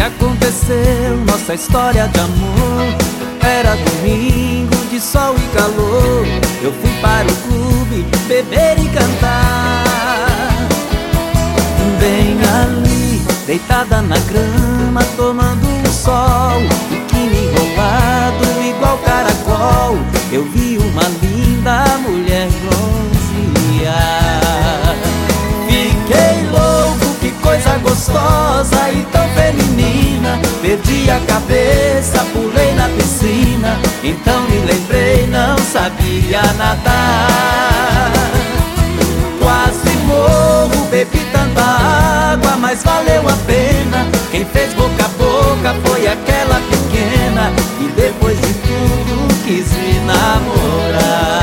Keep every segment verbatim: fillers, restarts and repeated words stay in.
aconteceu, nossa história de amor. Era domingo de sol e calor. Eu fui para o clube beber e cantar. Bem ali, deitada na grama, tomando um sol, biquíni enrolado igual caracol. Eu vi uma linda mulher bronzear. Fiquei louco, que coisa gostosa e tão feminina. Perdi a cabeça, pulei na piscina. Então me lembrei, não sabia nadar. Quase morro, bebi tanta água, mas valeu a pena. Quem fez boca a boca foi aquela pequena, e depois de tudo quis me namorar.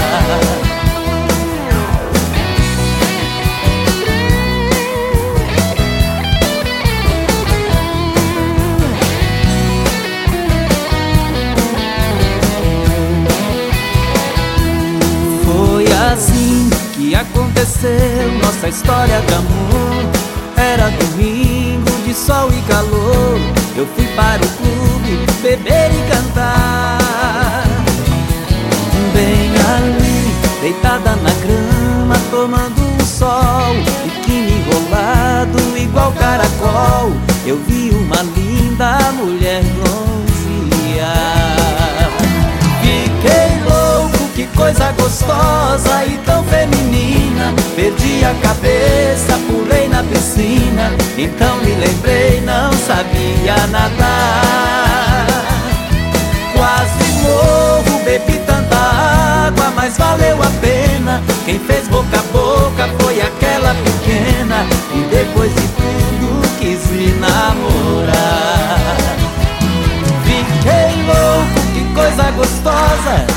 Assim que aconteceu, nossa história de amor. Era domingo de sol e calor. Eu fui para o clube beber e cantar. Bem ali, deitada na grama, tomando um sol, biquíni enrolado igual caracol. Eu vi uma linda mulher bronzear. Fiquei louco, que coisa gostosa e tão feminina. Perdi a cabeça, pulei na piscina. Então me lembrei, não sabia nadar. Quase morro, bebi tanta água, mas valeu a pena. Quem fez boca a boca foi aquela pequena, e depois de tudo quis me namorar. Fiquei louco, que coisa gostosa.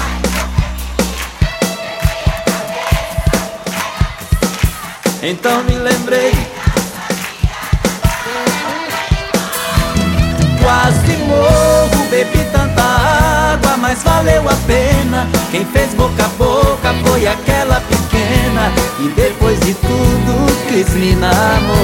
Então me lembrei. Quase morro, bebi tanta água, mas valeu a pena. Quem fez boca a boca foi aquela pequena, e depois de tudo quis me namorar.